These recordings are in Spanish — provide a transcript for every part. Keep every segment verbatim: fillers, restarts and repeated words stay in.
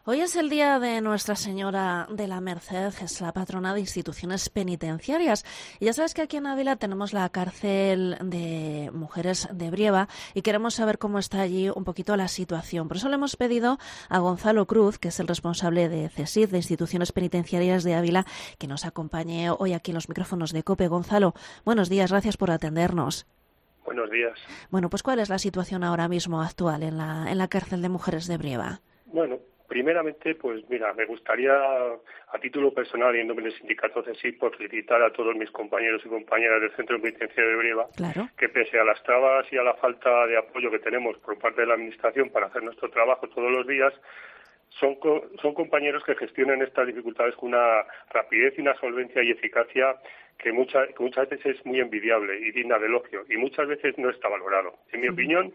Hoy es el día de Nuestra Señora de la Merced, es la patrona de instituciones penitenciarias. Y ya sabes que aquí en Ávila tenemos la cárcel de mujeres de Brieva y queremos saber cómo está allí un poquito la situación. Por eso le hemos pedido a Gonzalo Cruz, que es el responsable de CESIF, de Instituciones Penitenciarias de Ávila, que nos acompañe hoy aquí en los micrófonos de COPE. Gonzalo, buenos días, gracias por atendernos. Buenos días. Bueno, pues ¿cuál es la situación ahora mismo actual en la, en la cárcel de mujeres de Brieva? Bueno, primeramente, pues mira, me gustaría, a título personal y en nombre del sindicato CESIF, por felicitar a todos mis compañeros y compañeras del Centro Penitenciario de Brieva, claro, que pese a las trabas y a la falta de apoyo que tenemos por parte de la Administración para hacer nuestro trabajo todos los días, son, co son compañeros que gestionan estas dificultades con una rapidez y una solvencia y eficacia que, mucha, que muchas veces es muy envidiable y digna de elogio, y muchas veces no está valorado. En mi uh-huh. opinión,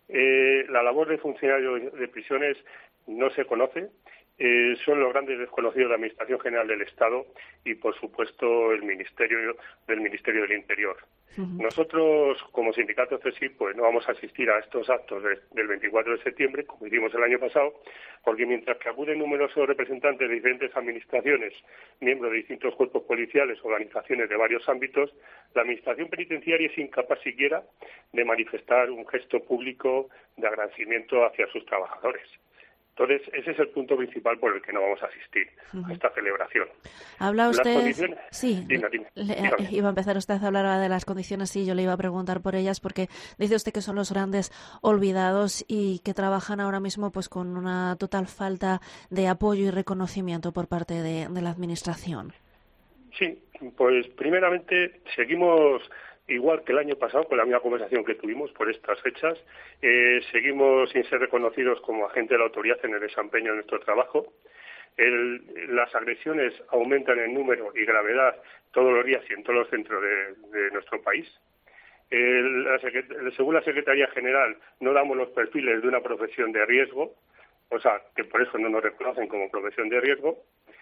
eh, la labor de funcionario de prisiones no se conoce, eh, son los grandes desconocidos de la Administración General del Estado y, por supuesto, el Ministerio del Ministerio del Interior. Uh-huh. Nosotros, como sindicato CESIF, pues no vamos a asistir a estos actos de, del veinticuatro de septiembre, como hicimos el año pasado, porque mientras que acuden numerosos representantes de diferentes administraciones, miembros de distintos cuerpos policiales, organizaciones de varios ámbitos, la Administración Penitenciaria es incapaz siquiera de manifestar un gesto público de agradecimiento hacia sus trabajadores. Entonces, ese es el punto principal por el que no vamos a asistir uh-huh. a esta celebración. ¿Habla usted? Las condiciones... Sí, dime, dime, le, iba a empezar usted a hablar de las condiciones, sí, yo le iba a preguntar por ellas, porque dice usted que son los grandes olvidados y que trabajan ahora mismo pues con una total falta de apoyo y reconocimiento por parte de, de la Administración. Sí, pues primeramente seguimos... igual que el año pasado, con la misma conversación que tuvimos por estas fechas, eh, seguimos sin ser reconocidos como agente de la autoridad en el desempeño de nuestro trabajo. El, las agresiones aumentan en número y gravedad todos los días y en todos los centros de, de nuestro país. El, la según la Secretaría General, no damos los perfiles de una profesión de riesgo, o sea, que por eso no nos reconocen como profesión de riesgo,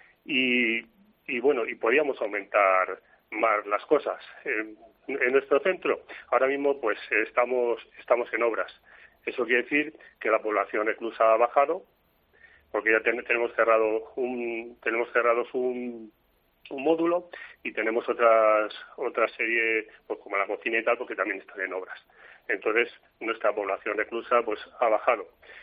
y, y bueno, y podíamos aumentar más las cosas. Eh, En nuestro centro, ahora mismo, pues estamos estamos en obras. Eso quiere decir que la población reclusa ha bajado, porque ya ten, tenemos cerrado un tenemos cerrados un, un módulo y tenemos otras otra serie, pues como la cocina y tal, porque también están en obras. Entonces, nuestra población reclusa, pues ha bajado.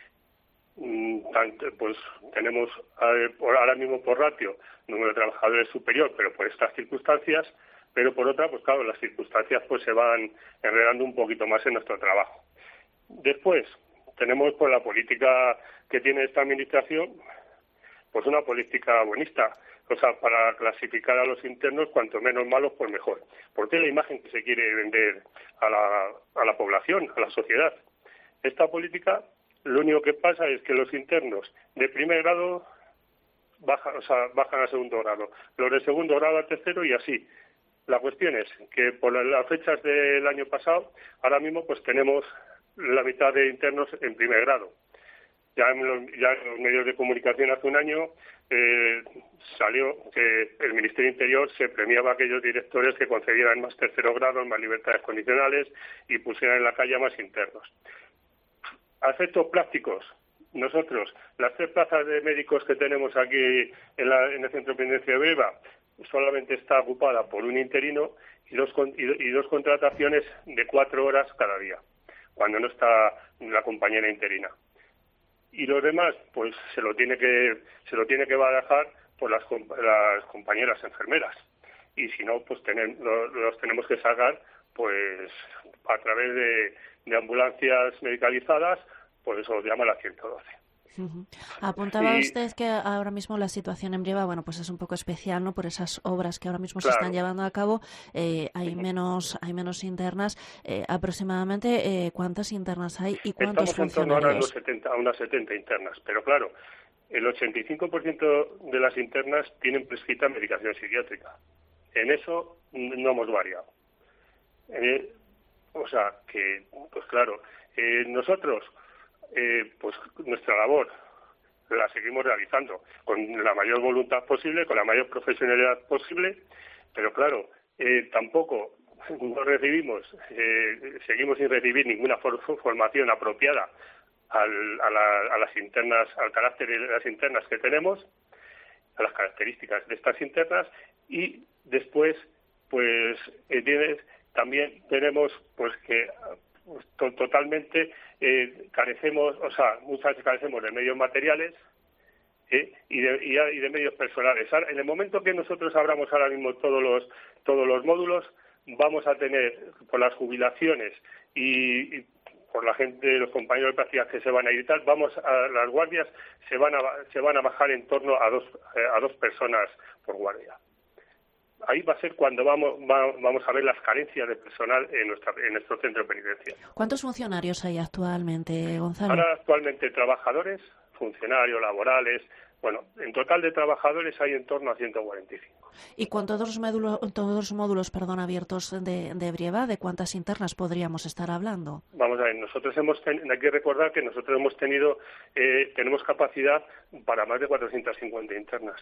Tanto, pues tenemos ahora mismo por ratio número de trabajadores superior, pero por estas circunstancias. Pero por otra, pues claro, las circunstancias pues se van enredando un poquito más en nuestro trabajo. Después, tenemos pues la política que tiene esta administración, pues una política buenista, o sea, para clasificar a los internos cuanto menos malos, pues mejor. Porque es la imagen que se quiere vender a la, a la población, a la sociedad. Esta política, lo único que pasa es que los internos de primer grado bajan, o sea, bajan a segundo grado, los de segundo grado a tercero y así. La cuestión es que por las fechas del año pasado, ahora mismo pues tenemos la mitad de internos en primer grado. Ya en los, ya en los medios de comunicación hace un año eh, salió que el Ministerio del Interior se premiaba a aquellos directores que concedieran más terceros grados, más libertades condicionales y pusieran en la calle a más internos. A efectos prácticos, nosotros, las tres plazas de médicos que tenemos aquí en, la, en el Centro Penitenciario de Brieva, solamente está ocupada por un interino y dos, y dos contrataciones de cuatro horas cada día, cuando no está la compañera interina. Y los demás, pues se lo tiene que se lo tiene que barajar por las, las compañeras enfermeras. Y si no, pues tener, los, los tenemos que sacar pues a través de, de ambulancias medicalizadas, por eso llama la ciento doce. Uh-huh. Apuntaba y, usted que ahora mismo la situación en Brieva, bueno, pues es un poco especial, ¿no? Por esas obras que ahora mismo claro. se están llevando a cabo, eh, hay menos hay menos internas. Eh, aproximadamente, eh, ¿cuántas internas hay y cuántos Estamos funcionarios? en torno a unas setenta, a unas setenta internas, pero claro, el ochenta y cinco por ciento de las internas tienen prescrita medicación psiquiátrica. En eso no hemos variado. Eh, o sea, que, pues claro, eh, nosotros... Eh, pues nuestra labor la seguimos realizando con la mayor voluntad posible, con la mayor profesionalidad posible, pero claro, eh, tampoco no recibimos, eh, seguimos sin recibir ninguna for- formación apropiada al, a, la, a las internas, al carácter de las internas que tenemos, a las características de estas internas, y después, pues, eh, tienes, también tenemos, pues, que pues, to, totalmente eh, carecemos, o sea, muchas veces carecemos de medios materiales, ¿eh? y, de, y, y de medios personales. Ahora, en el momento que nosotros abramos ahora mismo todos los todos los módulos, vamos a tener, por las jubilaciones y, y por la gente, los compañeros de prácticas que se van a ir y tal, vamos a, las guardias se van a se van a bajar en torno a dos eh, a dos personas por guardia. Ahí va a ser cuando vamos va, vamos a ver las carencias de personal en nuestra en nuestro centro penitenciario. ¿Cuántos funcionarios hay actualmente, Gonzalo? Ahora actualmente trabajadores, funcionarios laborales, bueno, en total de trabajadores hay en torno a ciento cuarenta y cinco. Y con todos los módulos, todos los módulos perdón, abiertos de, de Brieva, ¿de cuántas internas podríamos estar hablando? Vamos a ver, nosotros hemos ten, hay que recordar que nosotros hemos tenido, eh, tenemos capacidad para más de cuatrocientas cincuenta internas.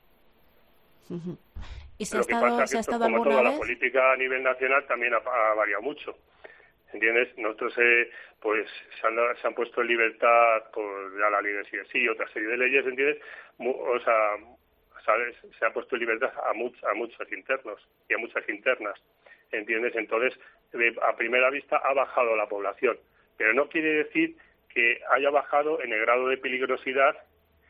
Uh-huh. ¿Y se Lo ha que estado, pasa se ha es que, estado como alguna toda vez? la política a nivel nacional también ha, ha variado mucho. ¿Entiendes? Nosotros, eh, pues, se han, se han puesto en libertad, pues, ya la ley de sí, sí, otra serie de leyes, ¿entiendes? Mu, o sea, ¿sabes? Se ha puesto en libertad a, much, a muchos internos y a muchas internas, ¿entiendes? Entonces, de, a primera vista ha bajado la población, pero no quiere decir que haya bajado en el grado de peligrosidad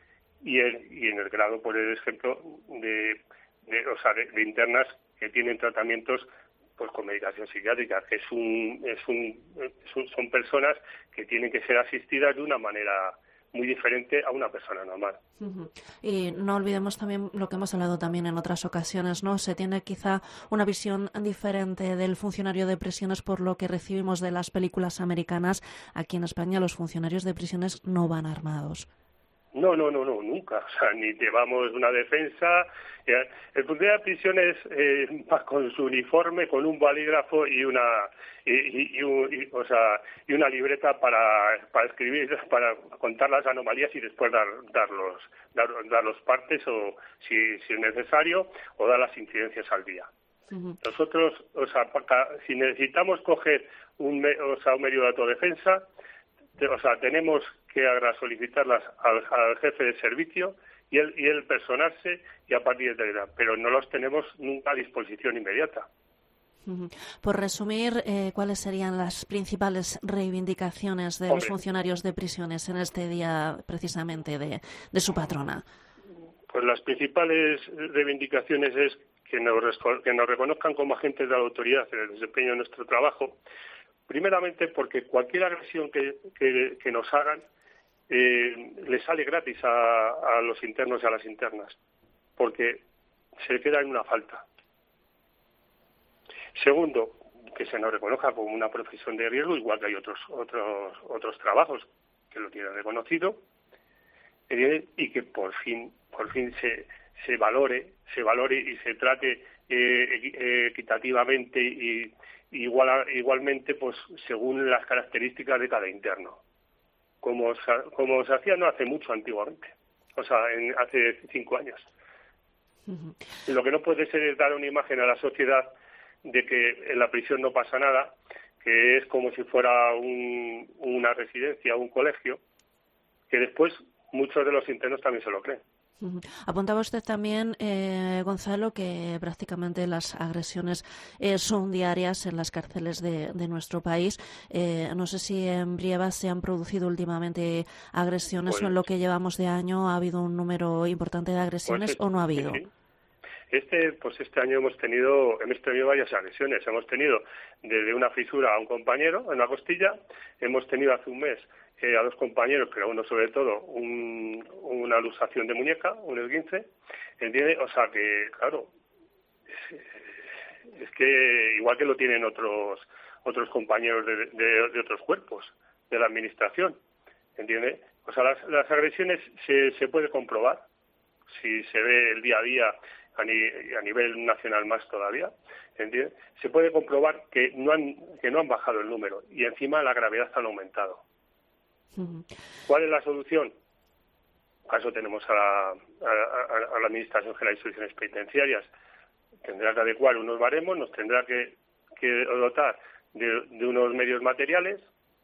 y en, y en el grado, por ejemplo, de, de, o sea, de, de internas que tienen tratamientos pues con medicación psiquiátrica, que es un, es un, es un, son personas que tienen que ser asistidas de una manera muy diferente a una persona normal. Uh-huh. Y no olvidemos también lo que hemos hablado también en otras ocasiones, ¿no? Se tiene quizá una visión diferente del funcionario de prisiones por lo que recibimos de las películas americanas. Aquí en España los funcionarios de prisiones no van armados. No, no, no, no, nunca. O sea, ni llevamos una defensa. El funcionario de prisiones eh, va con su uniforme, con un bolígrafo y una y, y, y, un, y, o sea, y una libreta para, para escribir, para contar las anomalías y después dar, dar, los, dar, dar los partes o si, si es necesario o dar las incidencias al día. Uh-huh. Nosotros, o sea, si necesitamos coger un, o sea, un medio de autodefensa, o sea, tenemos que ahora solicitarlas al, al jefe de servicio y él, y él personarse y a partir de ahí, pero no los tenemos nunca a disposición inmediata. Uh-huh. Por resumir, eh, ¿cuáles serían las principales reivindicaciones de Hombre. los funcionarios de prisiones en este día precisamente de, de su patrona? Pues las principales reivindicaciones es que nos, que nos reconozcan como agentes de la autoridad en el desempeño de nuestro trabajo. Primeramente porque cualquier agresión que, que, que nos hagan eh, le sale gratis a, a los internos y a las internas, porque se queda en una falta. Segundo, que se nos reconozca como una profesión de riesgo, igual que hay otros otros otros trabajos que lo tienen reconocido, eh, y que por fin por fin se se valore se valore y se trate eh, equitativamente y Igual, igualmente, pues según las características de cada interno, como, como se hacía no hace mucho antiguamente, o sea, en, hace cinco años. Uh-huh. Lo que no puede ser es dar una imagen a la sociedad de que en la prisión no pasa nada, que es como si fuera un, una residencia, un colegio, que después muchos de los internos también se lo creen. Uh-huh. Apuntaba usted también, eh, Gonzalo, que prácticamente las agresiones eh, son diarias en las cárceles de, de nuestro país. Eh, no sé si en Brieva se han producido últimamente agresiones pues, o en lo que llevamos de año ha habido un número importante de agresiones pues, o no ha habido. Sí, sí. Este, pues este año hemos tenido, hemos tenido varias agresiones. Hemos tenido desde una fisura a un compañero en la costilla, hemos tenido hace un mes Eh, a dos compañeros, pero uno sobre todo, un, una luxación de muñeca, un esguince, ¿entiende? O sea que, claro, es, es que igual que lo tienen otros otros compañeros de, de, de otros cuerpos de la administración, ¿entiende? O sea, las, las agresiones se, se puede comprobar, si se ve el día a día a, ni, a nivel nacional más todavía, ¿entiende? Se puede comprobar que no han que no han bajado el número y encima la gravedad han aumentado. ¿Cuál es la solución? Para eso tenemos a la, a, a la Administración General de Instituciones Penitenciarias. Tendrá que adecuar unos baremos, nos tendrá que, que dotar de, de unos medios materiales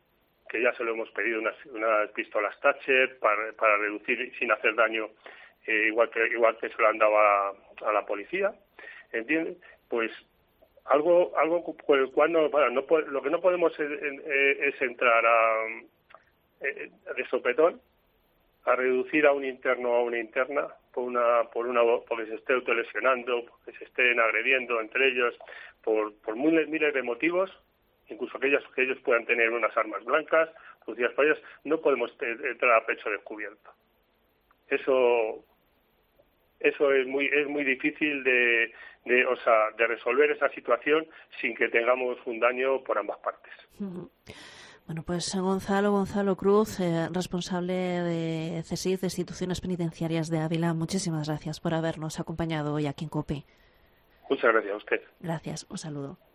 que ya se lo hemos pedido, unas, unas pistolas Thatcher para, para reducir sin hacer daño, eh, igual que igual que se lo han dado a, a la policía, ¿entiendes? Pues algo algo por el cual no, bueno, no lo que no podemos es, es entrar a, a de sopetón a reducir a un interno o a una interna por una por una porque se esté autolesionando, porque se estén agrediendo entre ellos por por miles, miles de motivos, incluso que ellos que ellos puedan tener unas armas blancas producidas por ellos. No podemos entrar a pecho descubierto. Eso eso es muy es muy difícil de, de o sea de resolver esa situación sin que tengamos un daño por ambas partes. Uh-huh. Bueno, pues Gonzalo Gonzalo Cruz, eh, responsable de CESIF, de Instituciones Penitenciarias de Ávila, muchísimas gracias por habernos acompañado hoy aquí en COPE. Muchas gracias a usted. Gracias, un saludo.